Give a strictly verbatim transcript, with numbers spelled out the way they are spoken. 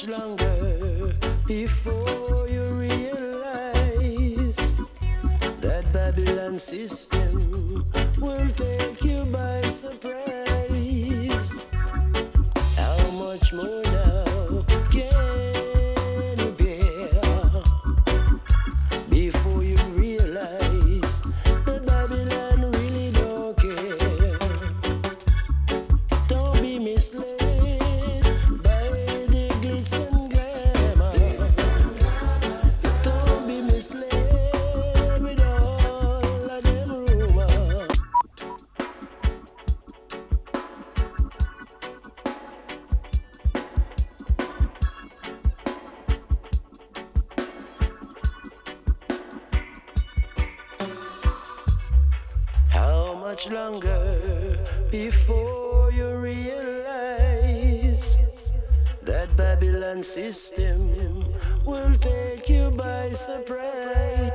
much longer before you realize that Babylon system will take you by surprise? How much more now can you bear before you realize that Babylon really don't care? Don't be misled by the glitz and glamour. Don't be misled with all of them rumors. How much longer before you realize that Babylon system will take you by surprise?